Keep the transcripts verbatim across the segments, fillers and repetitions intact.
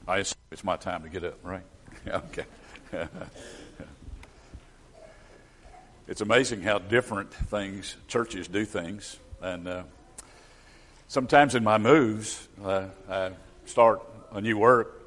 I assume it's my time to get up, right? Okay. It's amazing how different things, churches do things. And uh, sometimes in my moves, uh, I start a new work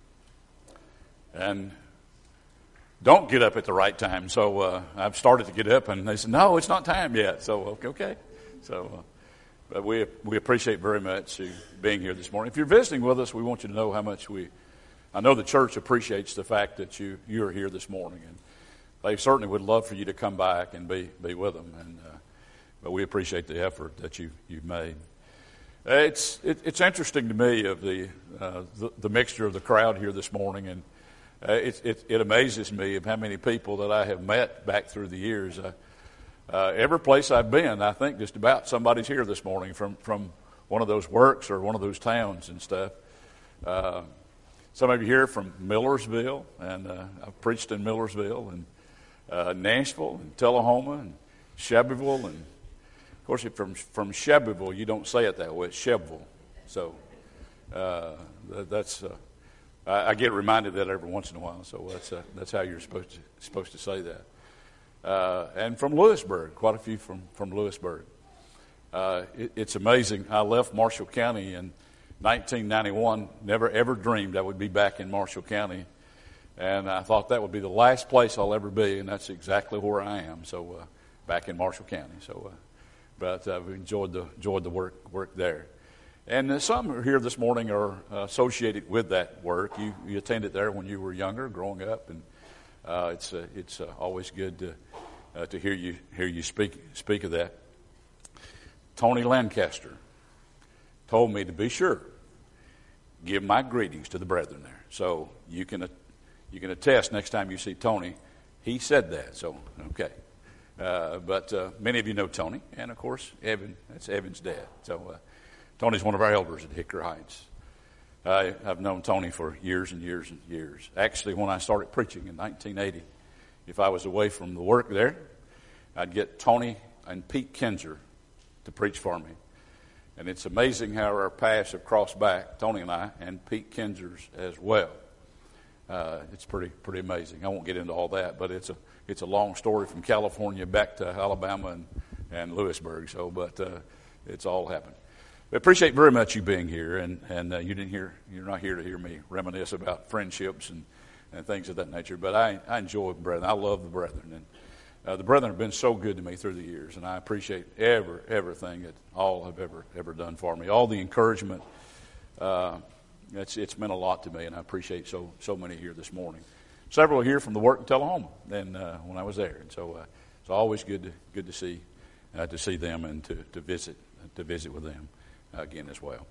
and don't get up at the right time. So uh, I've started to get up, and they said, no, it's not time yet. So, okay. okay. So uh, but we we appreciate very much you being here this morning. If you're visiting with us, we want you to know how much we, I know the church appreciates the fact that you, you're here this morning. And they certainly would love for you to come back and be, be with them. And uh, but we appreciate the effort that you, you've made. Uh, it's it, it's interesting to me of the, uh, the the mixture of the crowd here this morning. And uh, it, it, it amazes me of how many people that I have met back through the years. Uh, uh, every place I've been, I think just about somebody's here this morning from, from one of those works or one of those towns and stuff. Uh, some of you here from Millersville, and uh, I've preached in Millersville, and Uh, Nashville and Tullahoma and Shelbyville, and of course from from Shelbyville you don't say it that way, it's Shelbyville. So uh, that, that's uh, I, I get reminded that every once in a while. So that's uh, that's how you're supposed to supposed to say that. Uh, and from Lewisburg, quite a few from from Lewisburg. Uh, it, it's amazing. I left Marshall County in nineteen ninety-one. Never ever dreamed I would be back in Marshall County. And I thought that would be the last place I'll ever be, and that's exactly where I am. So uh, back in Marshall County. So, uh, but uh, we enjoyed the enjoyed the work work there. And uh, some are here this morning are uh, associated with that work. You you attended there when you were younger, growing up, and uh, it's uh, it's uh, always good to uh, to hear you hear you speak speak of that. Tony Lancaster told me to be sure give my greetings to the brethren there. So you can. Uh, You can attest next time you see Tony, he said that. So, okay. Uh, but uh, many of you know Tony. And, of course, Evan. That's Evan's dad. So uh, Tony's one of our elders at Hickory Heights. I, I've known Tony for years and years and years. Actually, when I started preaching in nineteen eighty, if I was away from the work there, I'd get Tony and Pete Kinzer to preach for me. And it's amazing how our paths have crossed back, Tony and I, and Pete Kinzer's as well. Uh, it's pretty pretty amazing. I won't get into all that, but it's a it's a long story from California back to Alabama and, and Lewisburg. So, but uh, it's all happened. I appreciate very much you being here, and and uh, you didn't hear you're not here to hear me reminisce about friendships and, and things of that nature. But I I enjoy the brethren. I love the brethren, and uh, the brethren have been so good to me through the years, and I appreciate ever everything that all have ever ever done for me. All the encouragement. Uh, It's, it's meant a lot to me, and I appreciate so so many here this morning. Several here from the work in Tullahoma, and uh, when I was there, and so uh, it's always good to good to see uh, to see them and to, to visit to visit with them uh, again as well.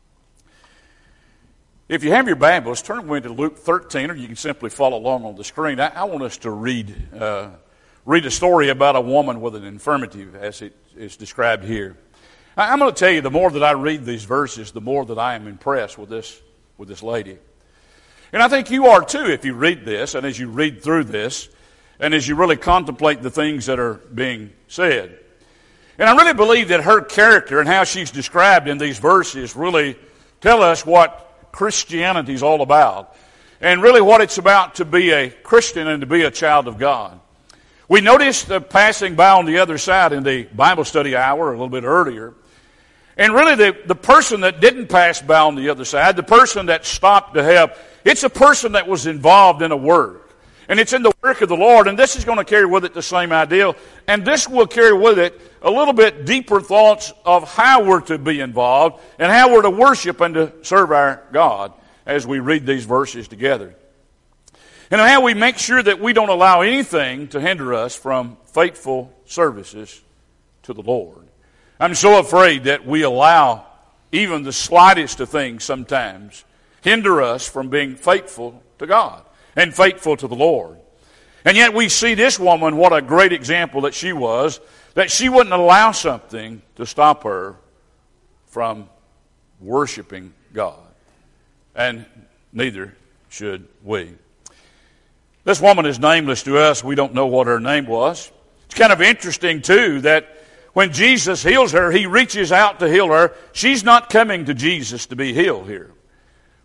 If you have your Bibles, turn with me to Luke thirteen, or you can simply follow along on the screen. I, I want us to read uh, read a story about a woman with an infirmity, as it is described here. I, I'm going to tell you, the more that I read these verses, the more that I am impressed with this. with this lady. And I think you are too if you read this, and as you read through this, and as you really contemplate the things that are being said. And I really believe that her character and how she's described in these verses really tell us what Christianity is all about, and really what it's about to be a Christian and to be a child of God. We noticed the passing by on the other side in the Bible study hour a little bit earlier. And really the, the person that didn't pass by on the other side, the person that stopped to help, it's a person that was involved in a work. And it's in the work of the Lord, and this is going to carry with it the same ideal. And this will carry with it a little bit deeper thoughts of how we're to be involved and how we're to worship and to serve our God as we read these verses together. And how we make sure that we don't allow anything to hinder us from faithful services to the Lord. I'm so afraid that we allow even the slightest of things sometimes hinder us from being faithful to God and faithful to the Lord. And yet we see this woman, what a great example that she was, that she wouldn't allow something to stop her from worshiping God. And neither should we. This woman is nameless to us. We don't know what her name was. It's kind of interesting, too, that when Jesus heals her, he reaches out to heal her. She's not coming to Jesus to be healed here.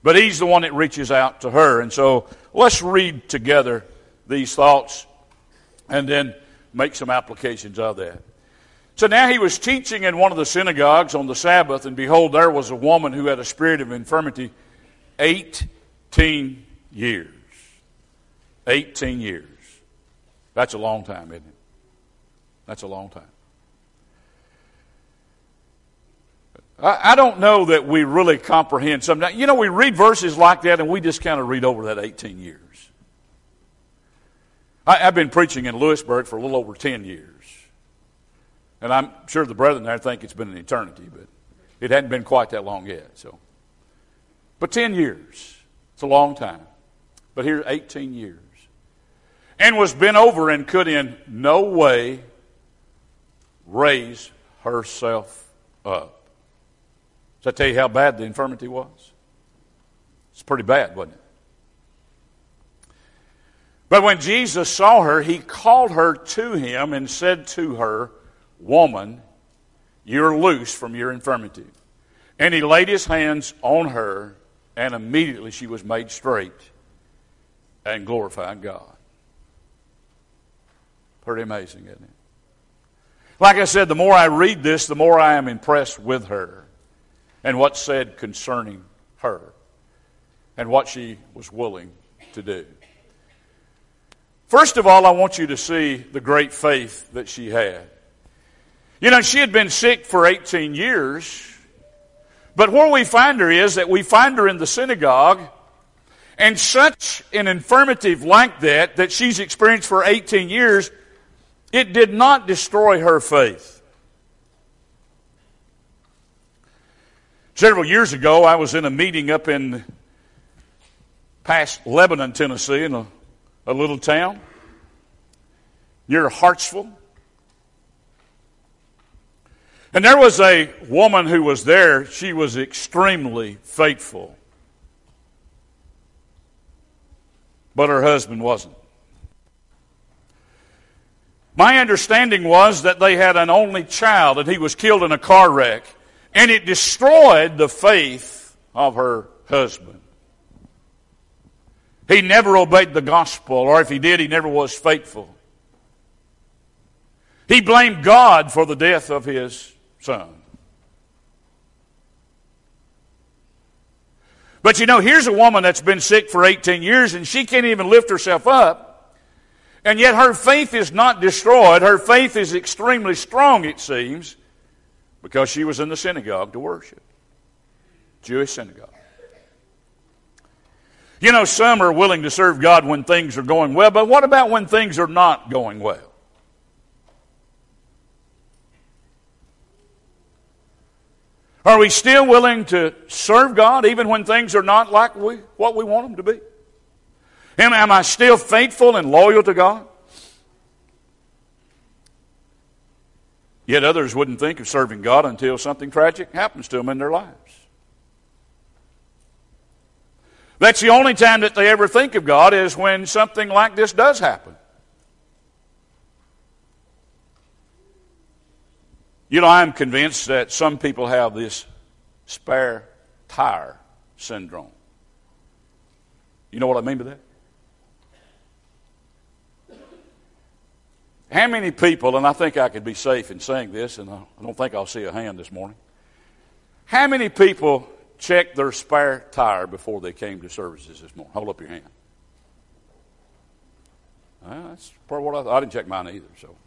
But he's the one that reaches out to her. And so let's read together these thoughts and then make some applications of that. So now he was teaching in one of the synagogues on the Sabbath, and behold, there was a woman who had a spirit of infirmity eighteen years. eighteen years. That's a long time, isn't it? That's a long time. I, I don't know that we really comprehend something. You know, we read verses like that and we just kind of read over that eighteen years. I, I've been preaching in Lewisburg for a little over ten years. And I'm sure the brethren there think it's been an eternity, but it hadn't been quite that long yet. So, but ten years, it's a long time. But here, eighteen years. And was bent over and could in no way raise herself up. Does that tell you how bad the infirmity was? It's pretty bad, wasn't it? But when Jesus saw her, he called her to him and said to her, "Woman, you're loose from your infirmity." And he laid his hands on her, and immediately she was made straight and glorified God. Pretty amazing, isn't it? Like I said, the more I read this, the more I am impressed with her and what's said concerning her and what she was willing to do. First of all, I want you to see the great faith that she had. You know, she had been sick for eighteen years, but where we find her is that we find her in the synagogue, and such an infirmity like that, that she's experienced for eighteen years, it did not destroy her faith. Several years ago, I was in a meeting up in past Lebanon, Tennessee, in a, a little town near Hartsville. And there was a woman who was there. She was extremely faithful. But her husband wasn't. My understanding was that they had an only child and he was killed in a car wreck. And it destroyed the faith of her husband. He never obeyed the gospel, or if he did, he never was faithful. He blamed God for the death of his son. But you know, here's a woman that's been sick for eighteen years and she can't even lift herself up. And yet her faith is not destroyed. Her faith is extremely strong, it seems, because she was in the synagogue to worship. Jewish synagogue. You know, some are willing to serve God when things are going well, but what about when things are not going well? Are we still willing to serve God even when things are not like we, what we want them to be? Am, am I still faithful and loyal to God? Yet others wouldn't think of serving God until something tragic happens to them in their lives. That's the only time that they ever think of God, is when something like this does happen. You know, I'm convinced that some people have this spare tire syndrome. You know what I mean by that? How many people, and I think I could be safe in saying this, and I don't think I'll see a hand this morning. How many people checked their spare tire before they came to services this morning? Hold up your hand. Well, that's part of what I thought. I didn't check mine either, so.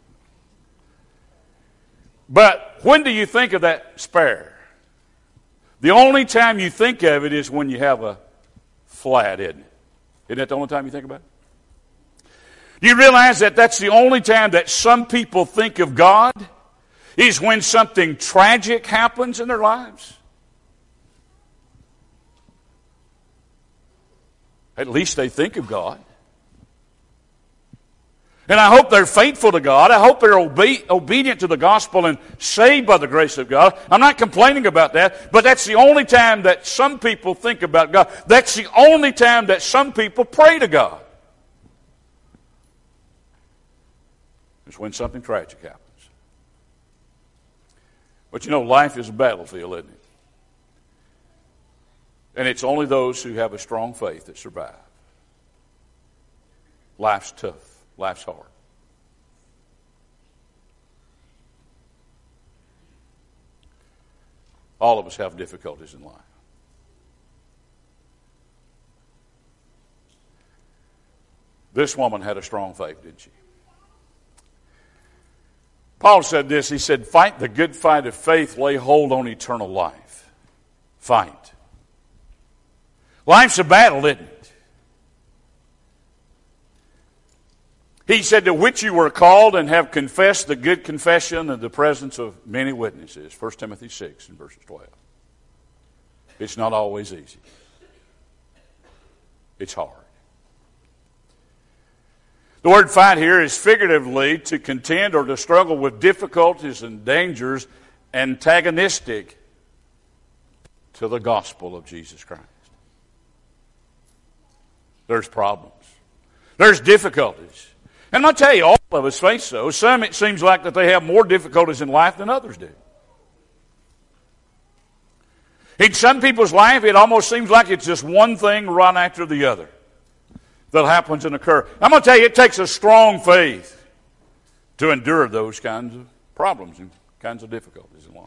But when do you think of that spare? The only time you think of it is when you have a flat, isn't it? Isn't that the only time you think about it? Do you realize that that's the only time that some people think of God, is when something tragic happens in their lives? At least they think of God. And I hope they're faithful to God. I hope they're obe- obedient to the gospel and saved by the grace of God. I'm not complaining about that, but that's the only time that some people think about God. That's the only time that some people pray to God. It's when something tragic happens. But you know, life is a battlefield, isn't it? And it's only those who have a strong faith that survive. Life's tough. Life's hard. All of us have difficulties in life. This woman had a strong faith, didn't she? Paul said this. He said, fight the good fight of faith, lay hold on eternal life. Fight. Life's a battle, isn't it? He said, to which you were called and have confessed the good confession in the presence of many witnesses. First Timothy six and verses twelve. It's not always easy. It's hard. The word fight here is figuratively to contend or to struggle with difficulties and dangers antagonistic to the gospel of Jesus Christ. There's problems. There's difficulties. And I'll tell you, all of us face those. Some it seems like that they have more difficulties in life than others do. In some people's life, it almost seems like it's just one thing right after the other that happens and occurs. I'm going to tell you, it takes a strong faith to endure those kinds of problems and kinds of difficulties in life.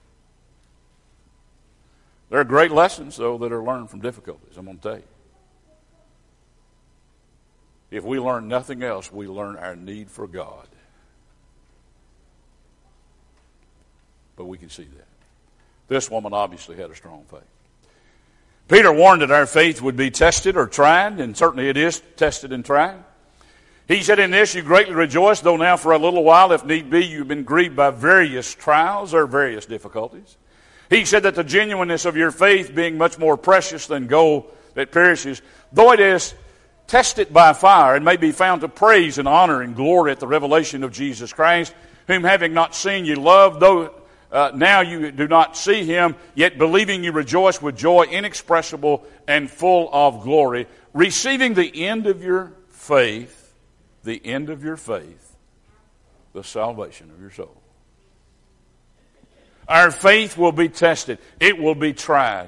There are great lessons, though, that are learned from difficulties, I'm going to tell you. If we learn nothing else, we learn our need for God. But we can see that. This woman obviously had a strong faith. Peter warned that our faith would be tested or tried, and certainly it is tested and tried. He said, in this you greatly rejoice, though now for a little while, if need be, you've been grieved by various trials or various difficulties. He said that the genuineness of your faith, being much more precious than gold that perishes, though it is tested by fire, and may be found to praise and honor and glory at the revelation of Jesus Christ, whom having not seen you love, though uh, now you do not see him, yet believing you rejoice with joy inexpressible and full of glory, receiving the end of your faith, the end of your faith, the salvation of your soul. Our faith will be tested. It will be tried.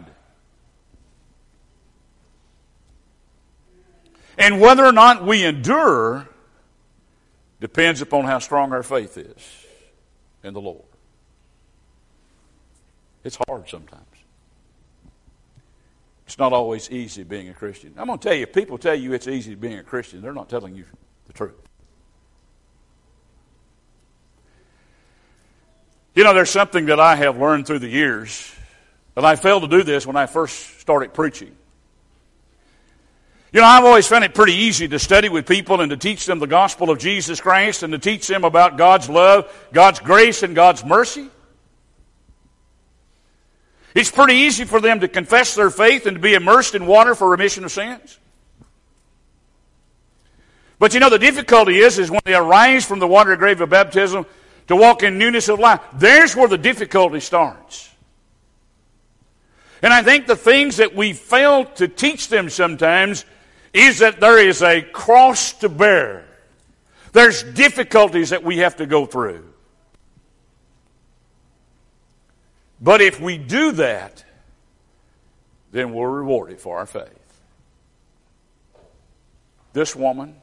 And whether or not we endure depends upon how strong our faith is in the Lord. It's hard sometimes. It's not always easy being a Christian. I'm going to tell you, if people tell you it's easy being a Christian, they're not telling you the truth. You know, there's something that I have learned through the years, and I failed to do this when I first started preaching. You know, I've always found it pretty easy to study with people and to teach them the gospel of Jesus Christ and to teach them about God's love, God's grace, and God's mercy. It's pretty easy for them to confess their faith and to be immersed in water for remission of sins. But you know, the difficulty is, is when they arise from the watery grave of baptism to walk in newness of life. There's where the difficulty starts. And I think the things that we fail to teach them sometimes is that there is a cross to bear. There's difficulties that we have to go through. But if we do that, then we're rewarded for our faith. This woman,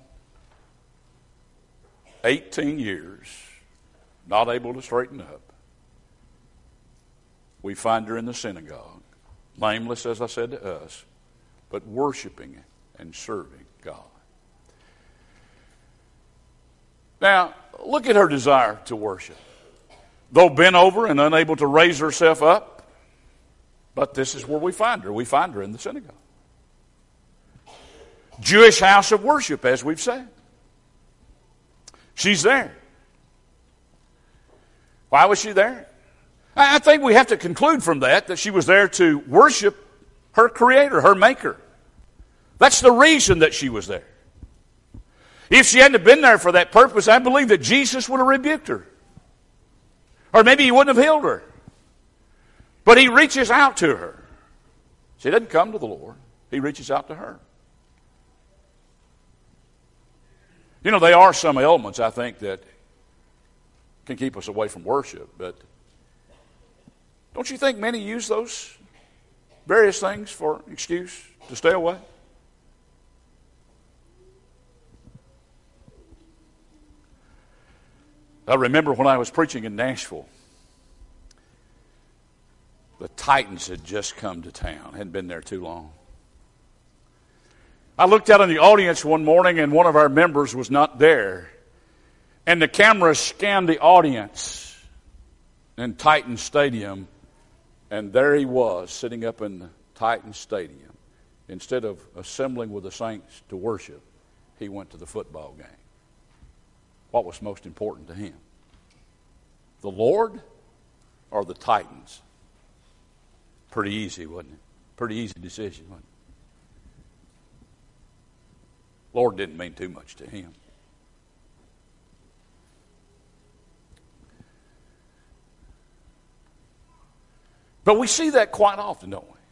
eighteen years, not able to straighten up. We find her in the synagogue, nameless, as I said to us, but worshiping and serving God. Now, look at her desire to worship. Though bent over and unable to raise herself up, but this is where we find her. We find her in the synagogue. Jewish house of worship, as we've said. She's there. Why was she there? I think we have to conclude from that that she was there to worship her Creator, her Maker. That's the reason that she was there. If she hadn't been there for that purpose, I believe that Jesus would have rebuked her. Or maybe he wouldn't have healed her. But he reaches out to her. She doesn't come to the Lord. He reaches out to her. You know, there are some elements, I think, that can keep us away from worship. But don't you think many use those various things for excuse to stay away. I remember when I was preaching in Nashville, the Titans had just come to town, hadn't been there too long. I looked out in the audience one morning and one of our members was not there. And the camera scanned the audience in Titan Stadium, and there he was sitting up in the Titan Stadium. Instead of assembling with the saints to worship, he went to the football game. What was most important to him? The Lord or the Titans? Pretty easy, wasn't it? Pretty easy decision, wasn't it? Lord didn't mean too much to him. But we see that quite often, don't we?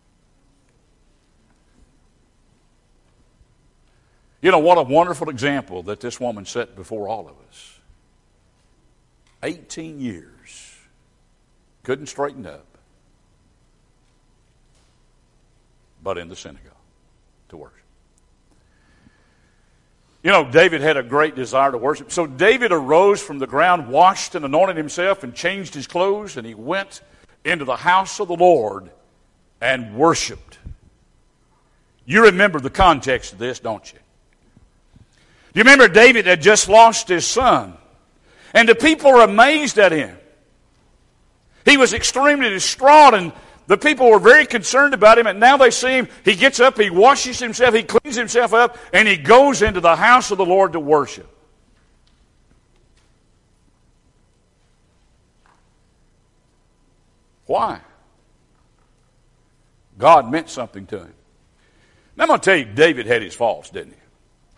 You know, what a wonderful example that this woman set before all of us. eighteen years. Couldn't straighten up. But in the synagogue to worship. You know, David had a great desire to worship. So David arose from the ground, washed and anointed himself, and changed his clothes, and he went into the house of the Lord and worshiped. You remember the context of this, don't you? Do you remember David had just lost his son? And the people were amazed at him. He was extremely distraught, and the people were very concerned about him, and now they see him. He gets up, he washes himself, he cleans himself up, and he goes into the house of the Lord to worship. Why? God meant something to him. Now I'm going to tell you, David had his faults, didn't he?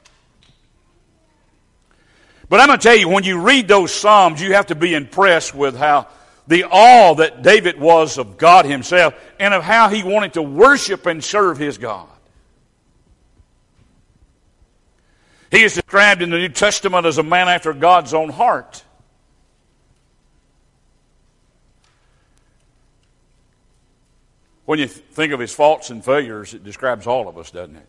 But I'm going to tell you, when you read those Psalms, you have to be impressed with how the awe that David was of God himself and of how he wanted to worship and serve his God. He is described in the New Testament as a man after God's own heart. When you think of his faults and failures, it describes all of us, doesn't it?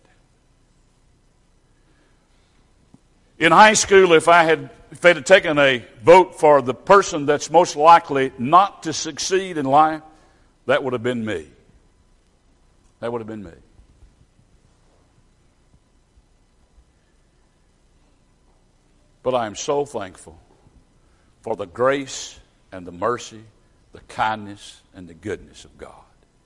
In high school, if I had if they'd have taken a vote for the person that's most likely not to succeed in life, that would have been me. That would have been me. But I am so thankful for the grace and the mercy, the kindness and the goodness of God.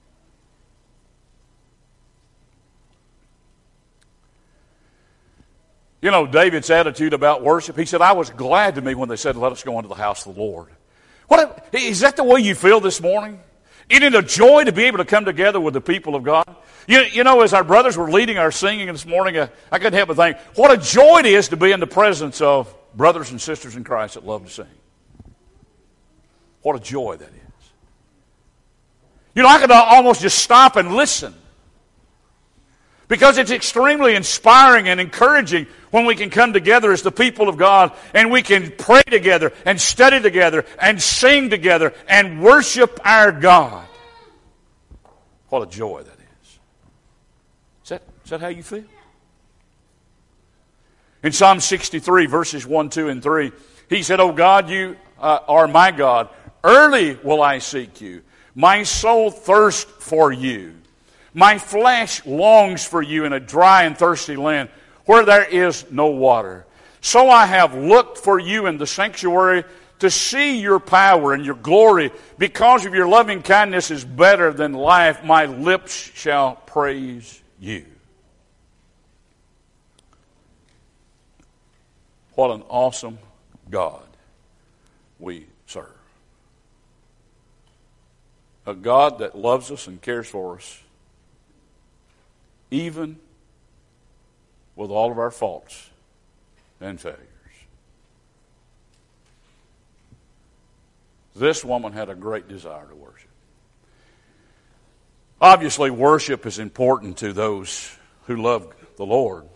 You know, David's attitude about worship, he said, I was glad to me when they said, let us go into the house of the Lord. What, is that the way you feel this morning? Isn't it a joy to be able to come together with the people of God? You, you know, as our brothers were leading our singing this morning, uh, I couldn't help but think, what a joy it is to be in the presence of brothers and sisters in Christ that love to sing. What a joy that is. You know, I could almost just stop and listen. Because it's extremely inspiring and encouraging when we can come together as the people of God and we can pray together and study together and sing together and worship our God. What a joy that is. Is that, is that how you feel? In Psalm sixty-three, verses one, two, and three, he said, O God, you uh, are my God. Early will I seek you. My soul thirsts for you. My flesh longs for you in a dry and thirsty land where there is no water. So I have looked for you in the sanctuary to see your power and your glory. Because of your loving kindness is better than life. My lips shall praise you. What an awesome God we serve. A God that loves us and cares for us, even with all of our faults and failures. This woman had a great desire to worship. Obviously, worship is important to those who love the Lord.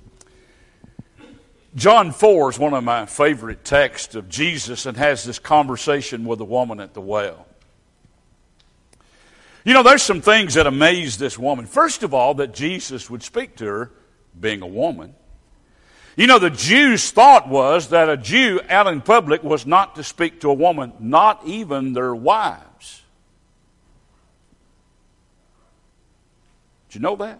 John four is one of my favorite texts of Jesus and has this conversation with the woman at the well. You know, there's some things that amaze this woman. First of all, that Jesus would speak to her, being a woman. You know, the Jews' thought was that a Jew out in public was not to speak to a woman, not even their wives. Did you know that?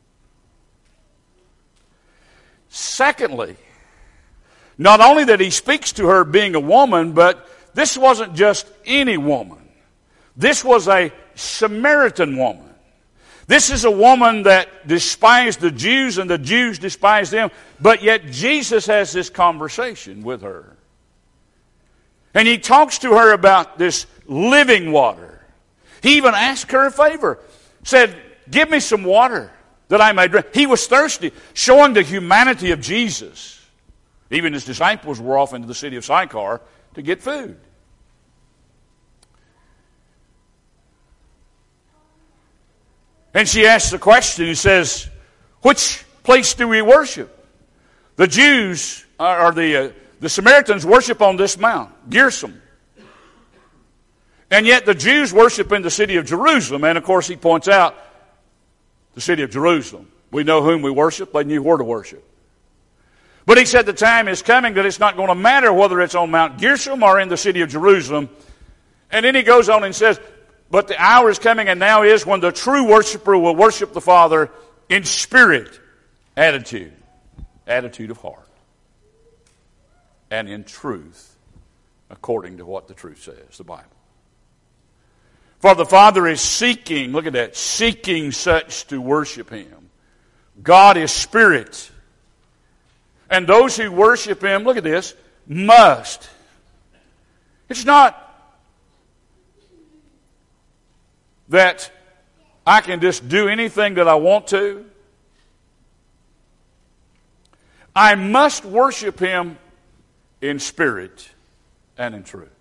Secondly, not only that he speaks to her being a woman, but this wasn't just any woman. This was a Samaritan woman. This is a woman that despised the Jews and the Jews despised them, but yet Jesus has this conversation with her. And he talks to her about this living water. He even asked her a favor. Said, give me some water that I may drink. He was thirsty, showing the humanity of Jesus. Even his disciples were off into the city of Sychar to get food. And she asks the question, he says, which place do we worship? The Jews, or the, uh, the Samaritans worship on this mount, Gerizim. And yet the Jews worship in the city of Jerusalem. And of course he points out the city of Jerusalem. We know whom we worship. They knew where to worship. But he said the time is coming that it's not going to matter whether it's on Mount Gerizim or in the city of Jerusalem. And then he goes on and says, but the hour is coming and now is when the true worshiper will worship the Father in spirit, attitude, attitude of heart, and in truth, according to what the truth says, the Bible. For the Father is seeking, look at that, seeking such to worship Him. God is spirit. And those who worship Him, look at this, must. It's not that I can just do anything that I want to. I must worship Him in spirit and in truth.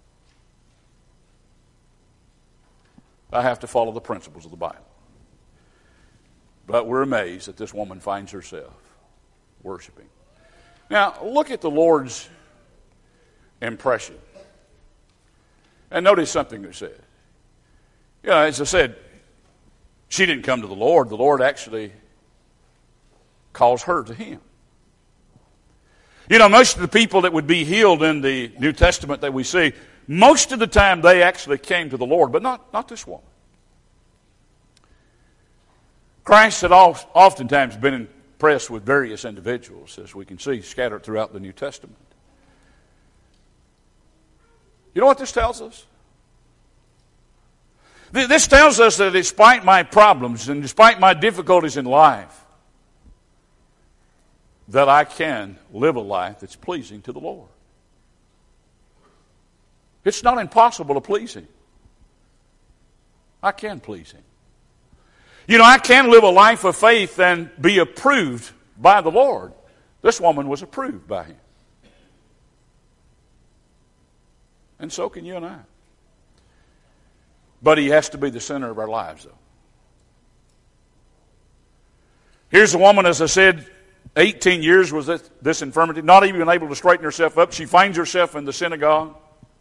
I have to follow the principles of the Bible. But we're amazed that this woman finds herself worshiping. Now, look at the Lord's impression. And notice something that said. You know, as I said, she didn't come to the Lord. The Lord actually calls her to Him. You know, most of the people that would be healed in the New Testament that we see, most of the time they actually came to the Lord, but not, not this woman. Christ had oftentimes been impressed with various individuals, as we can see scattered throughout the New Testament. You know what this tells us? This tells us that despite my problems and despite my difficulties in life, that I can live a life that's pleasing to the Lord. It's not impossible to please Him. I can please Him. You know, I can live a life of faith and be approved by the Lord. This woman was approved by Him. And so can you and I. But He has to be the center of our lives, though. Here's a woman, as I said, eighteen years was this, this infirmity, not even able to straighten herself up. She finds herself in the synagogue.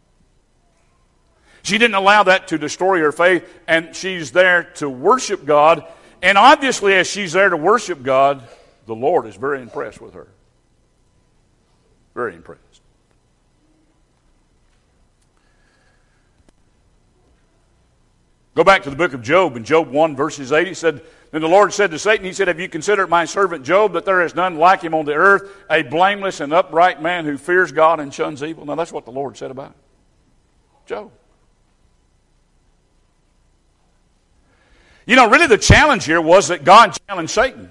She didn't allow that to destroy her faith, and she's there to worship God. And obviously, as she's there to worship God, the Lord is very impressed with her. Very impressed. Go back to the book of Job. In Job one, verses eight, he said, then the Lord said to Satan, He said, have you considered my servant Job, that there is none like him on the earth, a blameless and upright man who fears God and shuns evil? Now that's what the Lord said about Job. You know, really the challenge here was that God challenged Satan.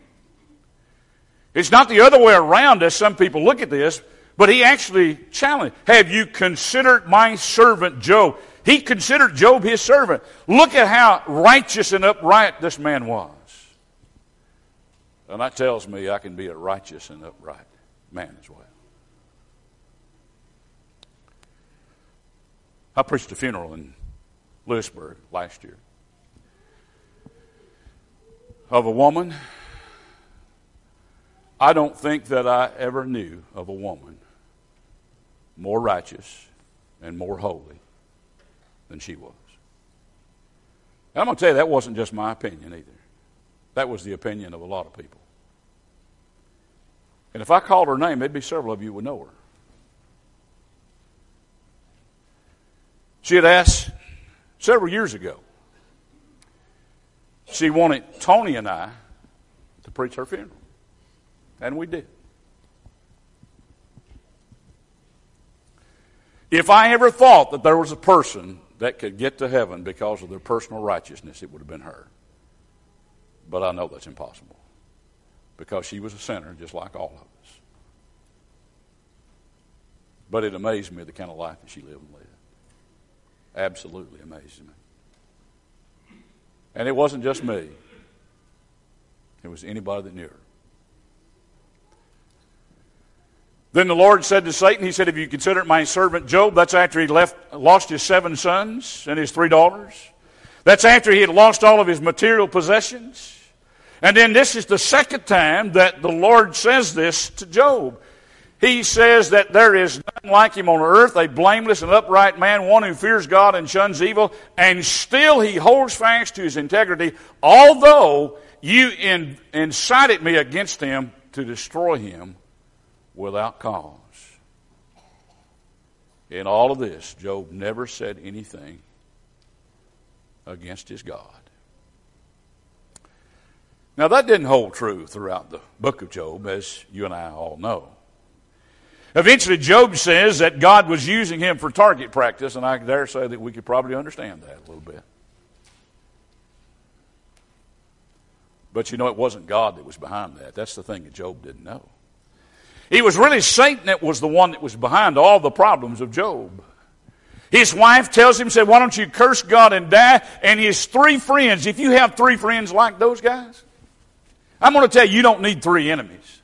It's not the other way around as some people look at this, but He actually challenged. Have you considered my servant Job? He considered Job His servant. Look at how righteous and upright this man was. And that tells me I can be a righteous and upright man as well. I preached a funeral in Lewisburg last year of a woman. I don't think that I ever knew of a woman more righteous and more holy than she was. And I'm going to tell you, that wasn't just my opinion either. That was the opinion of a lot of people. And if I called her name, there'd be several of you who would know her. She had asked several years ago. She wanted Tony and I to preach her funeral. And we did. If I ever thought that there was a person that could get to heaven because of their personal righteousness, it would have been her. But I know that's impossible. Because she was a sinner just like all of us. But it amazed me the kind of life that she lived and led. Absolutely amazed me. And it wasn't just me. It was anybody that knew her. Then the Lord said to Satan, he said, if you consider it my servant Job, that's after he left, lost his seven sons and his three daughters. That's after he had lost all of his material possessions. And then this is the second time that the Lord says this to Job. He says that there is none like him on earth, a blameless and upright man, one who fears God and shuns evil, and still he holds fast to his integrity, although you in, incited me against him to destroy him without cause. In all of this, Job never said anything against his God. Now that didn't hold true throughout the book of Job, as you and I all know. Eventually Job says that God was using him for target practice, and I dare say that we could probably understand that a little bit. But you know, it wasn't God that was behind that. That's the thing that Job didn't know. It was really Satan that was the one that was behind all the problems of Job. His wife tells him, said, why don't you curse God and die? And his three friends, if you have three friends like those guys, I'm going to tell you, you don't need three enemies.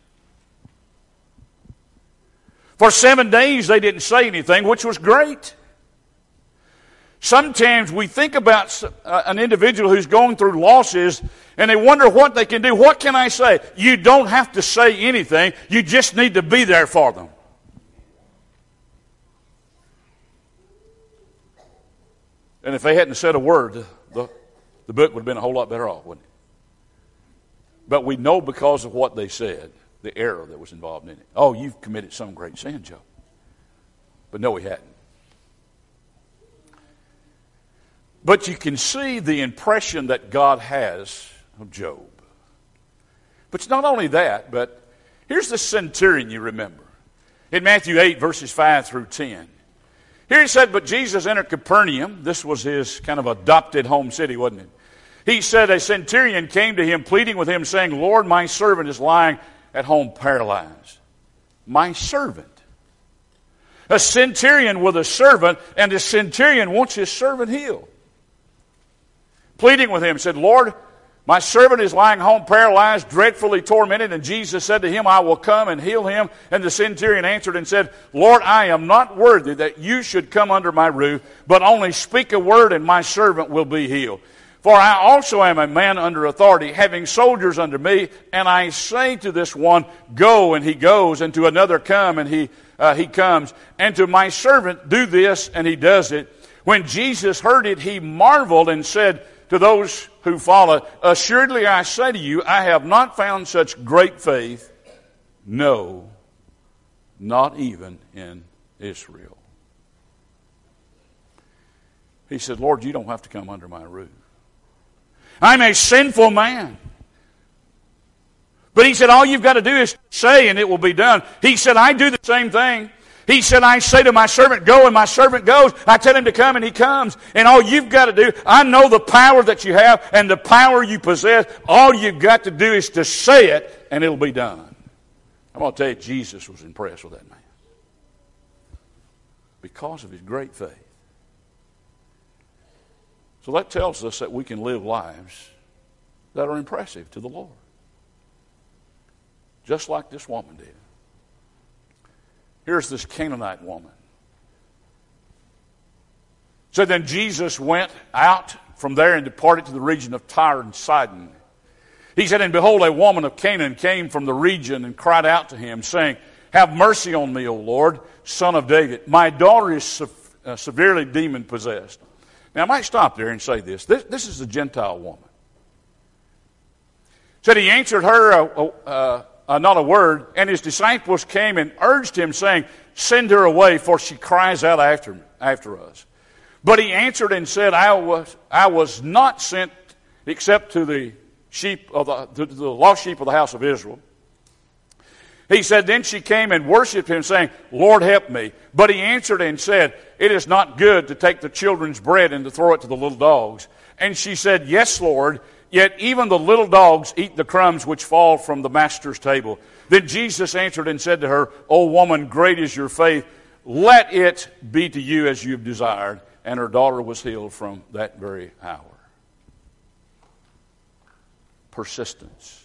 For seven days they didn't say anything, which was great. Sometimes we think about an individual who's going through losses and they wonder what they can do. What can I say? You don't have to say anything. You just need to be there for them. And if they hadn't said a word, the, the, the book would have been a whole lot better off, wouldn't it? But we know because of what they said, the error that was involved in it. Oh, you've committed some great sin, Job. But no, he hadn't. But you can see the impression that God has of Job. But it's not only that, but here's the centurion you remember. In Matthew eight, verses five through ten. Here he said, but Jesus entered Capernaum. This was his kind of adopted home city, wasn't it? He said, a centurion came to him, pleading with him, saying, Lord, my servant is lying at home paralyzed. My servant. A centurion with a servant, and the centurion wants his servant healed. Pleading with him, said, Lord, my servant is lying home paralyzed, dreadfully tormented. And Jesus said to him, I will come and heal him. And the centurion answered and said, Lord, I am not worthy that you should come under my roof, but only speak a word and my servant will be healed. For I also am a man under authority, having soldiers under me, and I say to this one, go, and he goes, and to another, come, and he uh, he comes, and to my servant, do this, and he does it. When Jesus heard it, he marveled and said to those who followed, assuredly I say to you, I have not found such great faith, no, not even in Israel. He said, Lord, you don't have to come under my roof. I'm a sinful man. But he said, all you've got to do is say and it will be done. He said, I do the same thing. He said, I say to my servant, go, and my servant goes. I tell him to come, and he comes. And all you've got to do, I know the power that you have and the power you possess. All you've got to do is to say it, and it'll be done. I'm going to tell you, Jesus was impressed with that man. Because of his great faith. So that tells us that we can live lives that are impressive to the Lord. Just like this woman did. Here's this Canaanite woman. So then Jesus went out from there and departed to the region of Tyre and Sidon. He said, and behold, a woman of Canaan came from the region and cried out to him, saying, have mercy on me, O Lord, son of David. My daughter is se- uh, severely demon-possessed. Now, I might stop there and say this. This, this is a Gentile woman. Said he answered her uh, uh, uh, not a word, and his disciples came and urged him, saying, send her away, for she cries out after, after us. But he answered and said, I was, I was not sent except to the sheep of the, to the lost sheep of the house of Israel. He said, then she came and worshipped him, saying, Lord, help me. But he answered and said, it is not good to take the children's bread and to throw it to the little dogs. And she said, yes, Lord, yet even the little dogs eat the crumbs which fall from the master's table. Then Jesus answered and said to her, O woman, great is your faith. Let it be to you as you have desired. And her daughter was healed from that very hour. Persistence.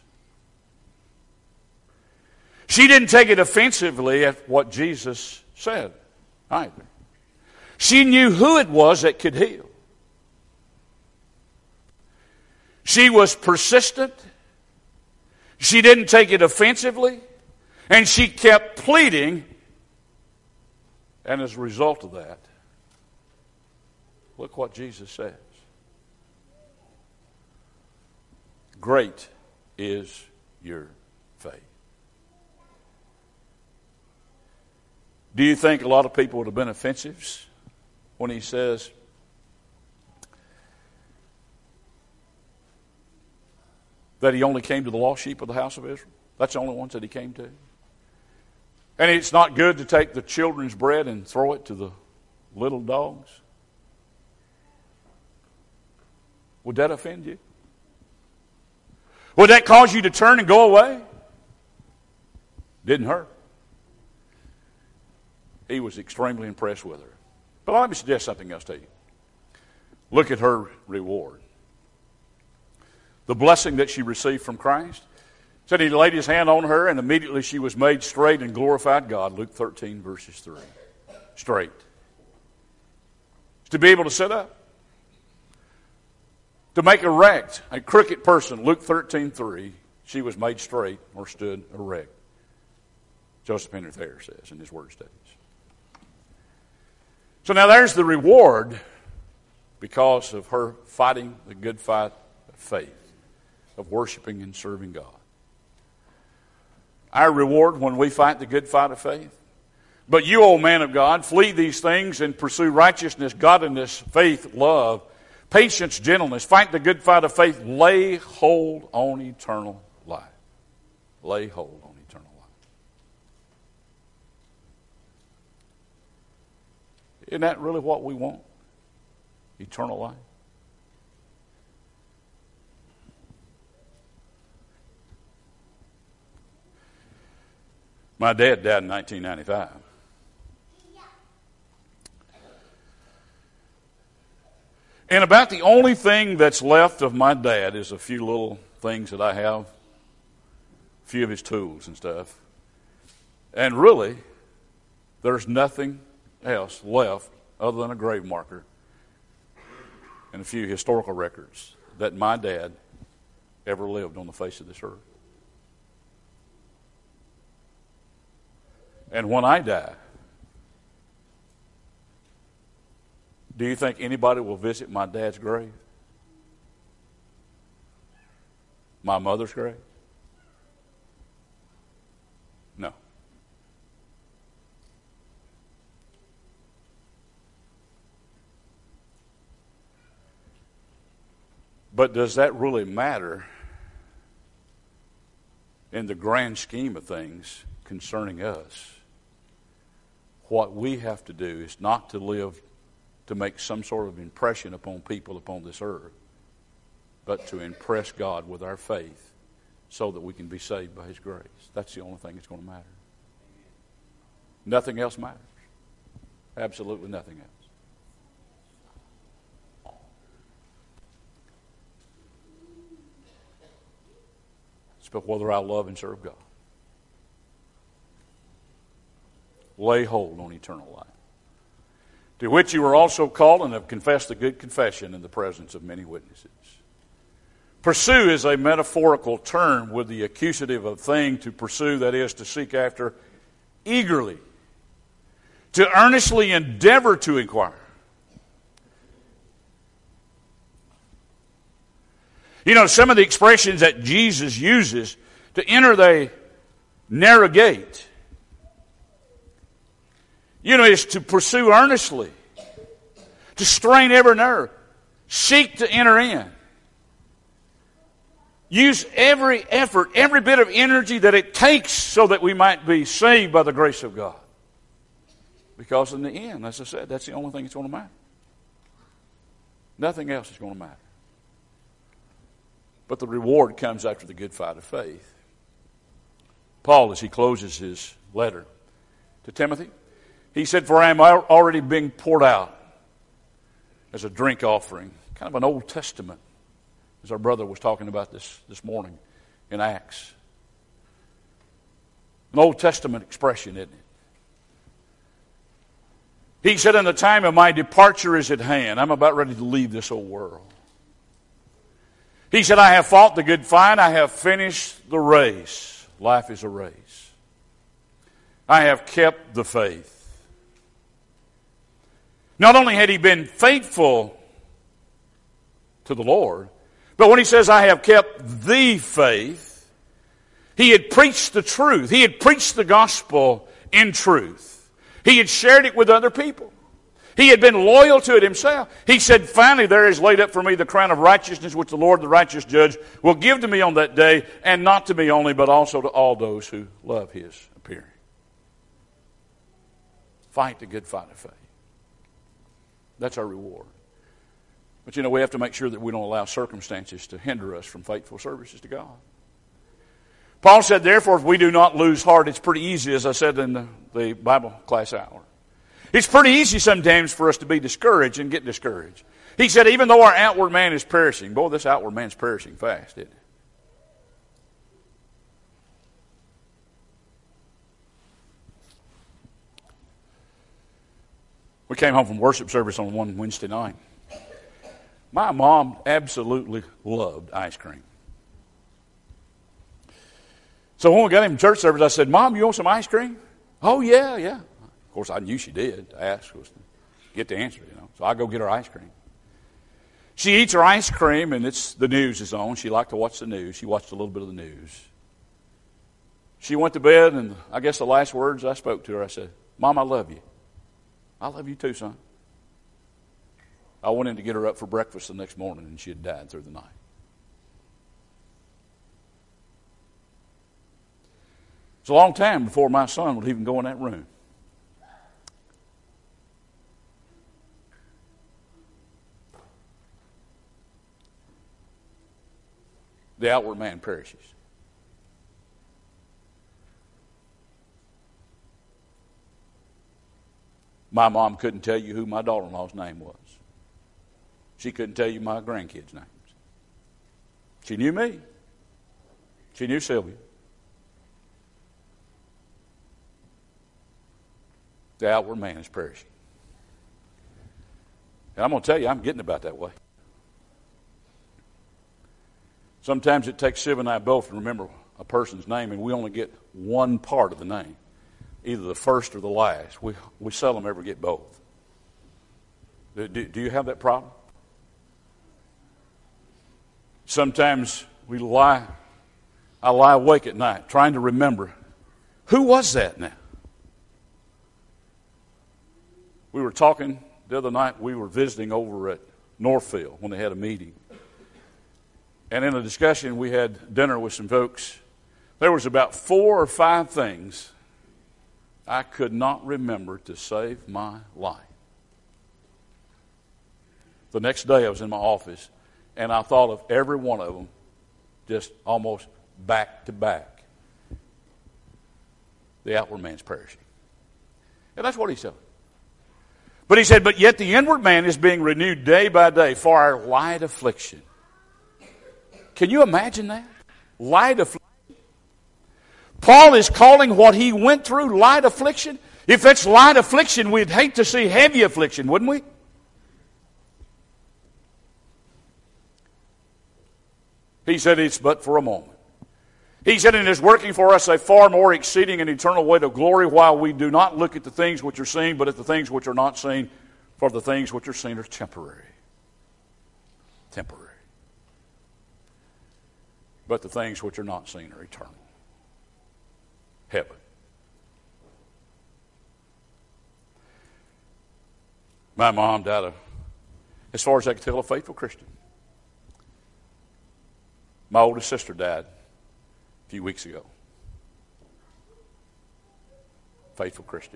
She didn't take it offensively at what Jesus said either. She knew who it was that could heal. She was persistent. She didn't take it offensively. And she kept pleading. And as a result of that, look what Jesus says. Great is your faith. Do you think a lot of people would have been offensive when he says, that he only came to the lost sheep of the house of Israel? That's the only ones that he came to. And it's not good to take the children's bread and throw it to the little dogs? Would that offend you? Would that cause you to turn and go away? Didn't hurt. He was extremely impressed with her. But let me suggest something else to you. Look at her reward. The blessing that she received from Christ. Said he laid his hand on her, and immediately she was made straight and glorified God. Luke thirteen, verses three. Straight. To be able to sit up. To make erect a crooked person. Luke thirteen, three. She was made straight or stood erect. Joseph Henry Thayer says in his word studies. So now there's the reward because of her fighting the good fight of faith, of worshiping and serving God. Our reward when we fight the good fight of faith. But you, O man of God, flee these things and pursue righteousness, godliness, faith, love, patience, gentleness. Fight the good fight of faith. Lay hold on eternal life. Lay hold on eternal life. Isn't that really what we want? Eternal life. My dad died in nineteen ninety-five. And about the only thing that's left of my dad is a few little things that I have, a few of his tools and stuff. And really, there's nothing else left other than a grave marker and a few historical records that my dad ever lived on the face of this earth. And when I die, do you think anybody will visit my dad's grave? My mother's grave? No. But does that really matter in the grand scheme of things concerning us? What we have to do is not to live to make some sort of impression upon people upon this earth, but to impress God with our faith so that we can be saved by His grace. That's the only thing that's going to matter. Nothing else matters. Absolutely nothing else. It's about whether I love and serve God. Lay hold on eternal life, to which you are also called and have confessed the good confession in the presence of many witnesses. Pursue is a metaphorical term with the accusative of thing to pursue, that is, to seek after eagerly, to earnestly endeavor to inquire. You know, some of the expressions that Jesus uses to enter the narrow gate, you know, is to pursue earnestly, to strain every nerve, seek to enter in. Use every effort, every bit of energy that it takes so that we might be saved by the grace of God. Because in the end, as I said, that's the only thing that's going to matter. Nothing else is going to matter. But the reward comes after the good fight of faith. Paul, as he closes his letter to Timothy, he said, "For I am already being poured out as a drink offering." Kind of an Old Testament, as our brother was talking about this this morning in Acts. An Old Testament expression, isn't it? He said, "In the time of my departure is at hand." I'm about ready to leave this old world. He said, "I have fought the good fight. I have finished the race." Life is a race. "I have kept the faith." Not only had he been faithful to the Lord, but when he says, "I have kept the faith," he had preached the truth. He had preached the gospel in truth. He had shared it with other people. He had been loyal to it himself. He said, "Finally there is laid up for me the crown of righteousness, which the Lord, the righteous judge, will give to me on that day, and not to me only, but also to all those who love his appearing." Fight the good fight of faith. That's our reward. But you know, we have to make sure that we don't allow circumstances to hinder us from faithful services to God. Paul said, "Therefore, if we do not lose heart," it's pretty easy, as I said in the, the Bible class hour. It's pretty easy sometimes for us to be discouraged and get discouraged. He said, even though our outward man is perishing. Boy, this outward man's perishing fast, isn't it? We came home from worship service on one Wednesday night. My mom absolutely loved ice cream. So when we got him in church service, I said, "Mom, you want some ice cream?" "Oh, yeah, yeah." Of course, I knew she did. I asked was to get the answer, you know. So I go get her ice cream. She eats her ice cream, and it's the news is on. She liked to watch the news. She watched a little bit of the news. She went to bed, and I guess the last words I spoke to her, I said, "Mom, I love you." "I love you too, son." I went in to get her up for breakfast the next morning, and she had died through the night. It's a long time before my son would even go in that room. The outward man perishes. My mom couldn't tell you who my daughter-in-law's name was. She couldn't tell you my grandkids' names. She knew me. She knew Sylvia. The outward man is perishing. And I'm going to tell you, I'm getting about that way. Sometimes it takes Siv and I both to remember a person's name, and we only get one part of the name, either the first or the last. We we seldom ever get both. Do, do you have that problem? Sometimes we lie. I lie awake at night trying to remember, who was that now? We were talking the other night. We were visiting over at Northfield when they had a meeting. And in a discussion, we had dinner with some folks. There was about four or five things I could not remember to save my life. The next day I was in my office, and I thought of every one of them just almost back to back. The outward man's perishing. And that's what he said. But he said, but yet the inward man is being renewed day by day for our light affliction. Can you imagine that? Light affliction. Paul is calling what he went through light affliction. If it's light affliction, we'd hate to see heavy affliction, wouldn't we? He said it's but for a moment. He said it is working for us a far more exceeding and eternal weight of glory, while we do not look at the things which are seen, but at the things which are not seen, for the things which are seen are temporary. Temporary. but the things which are not seen are eternal. Heaven. My mom died, a, as far as I can tell, a faithful Christian. My oldest sister died a few weeks ago. Faithful Christian.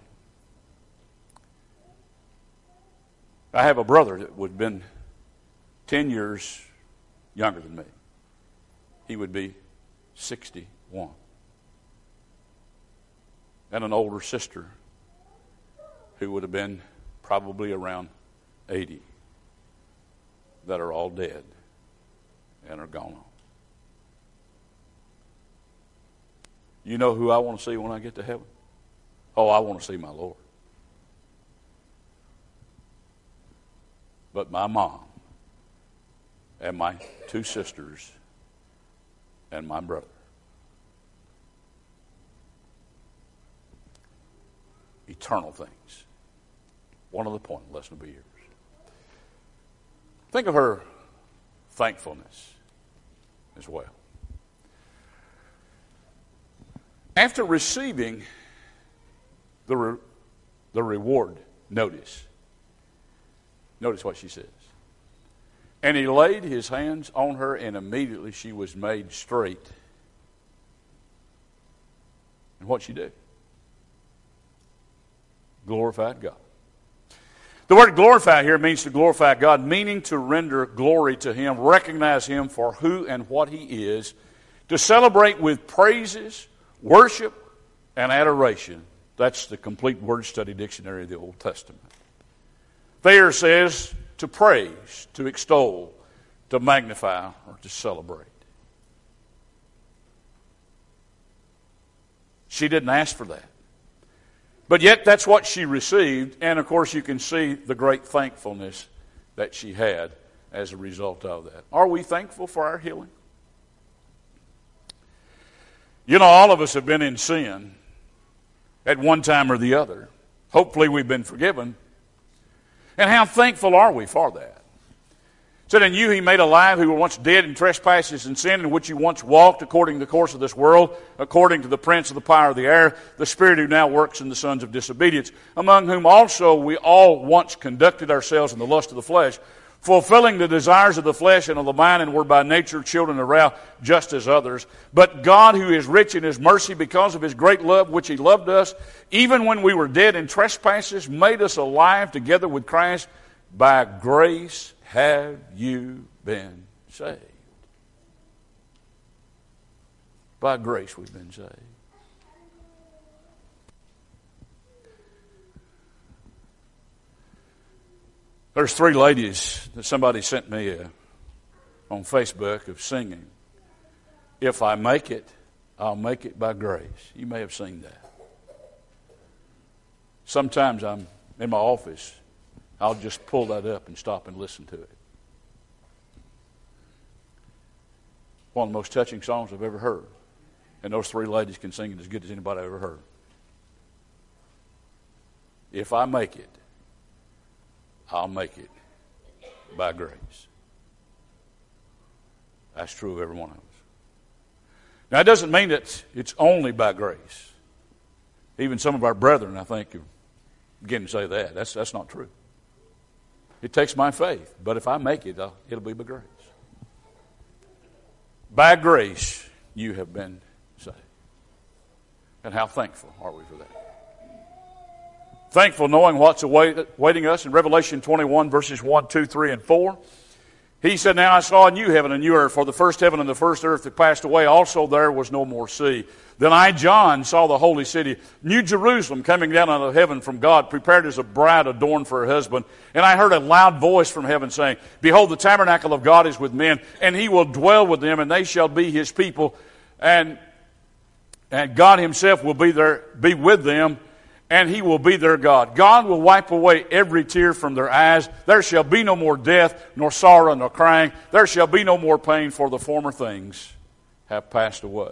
I have a brother that would have been ten years younger than me. He would be sixty-one. And an older sister who would have been probably around eighty, that are all dead and are gone on. You know who I want to see when I get to heaven? Oh, I want to see my Lord. But my mom and my two sisters and my brother. Eternal things. One of the point, less than a years. Think of her thankfulness as well. After receiving the, re- the reward notice, notice what she says. And he laid his hands on her, and immediately she was made straight. And what'd she do? Glorified God. The word glorify here means to glorify God, meaning to render glory to Him, recognize Him for who and what He is, to celebrate with praises, worship, and adoration. That's the complete word study dictionary of the Old Testament. Thayer says to praise, to extol, to magnify, or to celebrate. She didn't ask for that. But yet that's what she received, and of course you can see the great thankfulness that she had as a result of that. Are we thankful for our healing? You know, all of us have been in sin at one time or the other. Hopefully we've been forgiven. And how thankful are we for that? It said, in you he made alive who were once dead in trespasses and sin, in which you once walked according to the course of this world, according to the prince of the power of the air, the spirit who now works in the sons of disobedience, among whom also we all once conducted ourselves in the lust of the flesh, fulfilling the desires of the flesh and of the mind, and were by nature children of wrath, just as others. But God, who is rich in His mercy, because of His great love which He loved us, even when we were dead in trespasses, made us alive together with Christ. By grace have you been saved. By grace we've been saved. There's three ladies that somebody sent me uh, on Facebook of singing, "If I make it, I'll make it by grace." You may have seen that. Sometimes I'm in my office, I'll just pull that up and stop and listen to it. One of the most touching songs I've ever heard. And those three ladies can sing it as good as anybody I've ever heard. If I make it, I'll make it by grace. That's true of every one of us. Now, it doesn't mean that it's only by grace. Even some of our brethren, I think, are beginning to say that. That's, that's not true. It takes my faith, but if I make it, I'll, it'll be by grace. By grace, you have been saved. And how thankful are we for that? Thankful knowing what's awaiting us in Revelation twenty-one, verses one, two, three, and four. He said, "Now I saw a new heaven and new earth, for the first heaven and the first earth had passed away. Also there was no more sea. Then I, John, saw the holy city, New Jerusalem, coming down out of heaven from God, prepared as a bride adorned for her husband. And I heard a loud voice from heaven saying, Behold, the tabernacle of God is with men, and He will dwell with them, and they shall be His people. And, and God Himself will be there, be with them, and He will be their God. God will wipe away every tear from their eyes. There shall be no more death, nor sorrow, nor crying. There shall be no more pain, for the former things have passed away."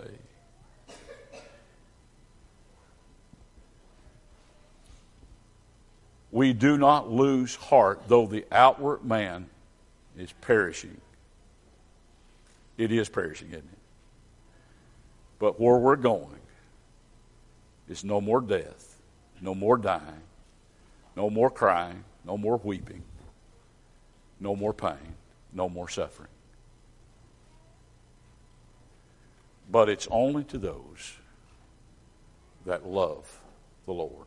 We do not lose heart, though the outward man is perishing. It is perishing, isn't it? But where we're going is no more death, no more dying, no more crying, no more weeping, no more pain, no more suffering. But it's only to those that love the Lord.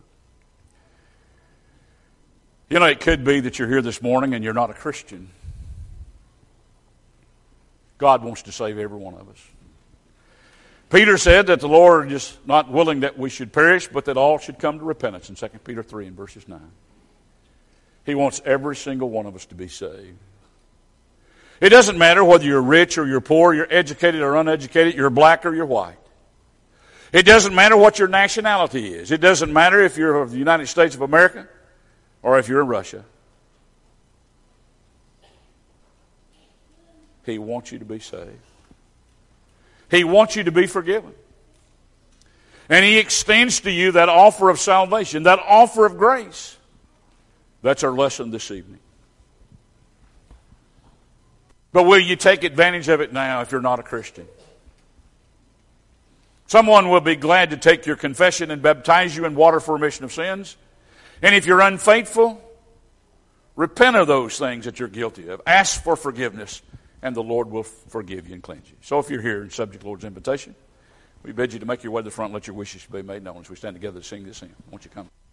You know, it could be that you're here this morning and you're not a Christian. God wants to save every one of us. Peter said that the Lord is not willing that we should perish, but that all should come to repentance in Second Peter three and verses nine. He wants every single one of us to be saved. It doesn't matter whether you're rich or you're poor, you're educated or uneducated, you're black or you're white. It doesn't matter what your nationality is. It doesn't matter if you're of the United States of America or if you're in Russia. He wants you to be saved. He wants you to be forgiven. And He extends to you that offer of salvation, that offer of grace. That's our lesson this evening. But will you take advantage of it now if you're not a Christian? Someone will be glad to take your confession and baptize you in water for remission of sins. And if you're unfaithful, repent of those things that you're guilty of. Ask for forgiveness, and the Lord will forgive you and cleanse you. So if you're here and subject to the Lord's invitation, we bid you to make your way to the front and let your wishes be made known as we stand together to sing this hymn. Won't you come?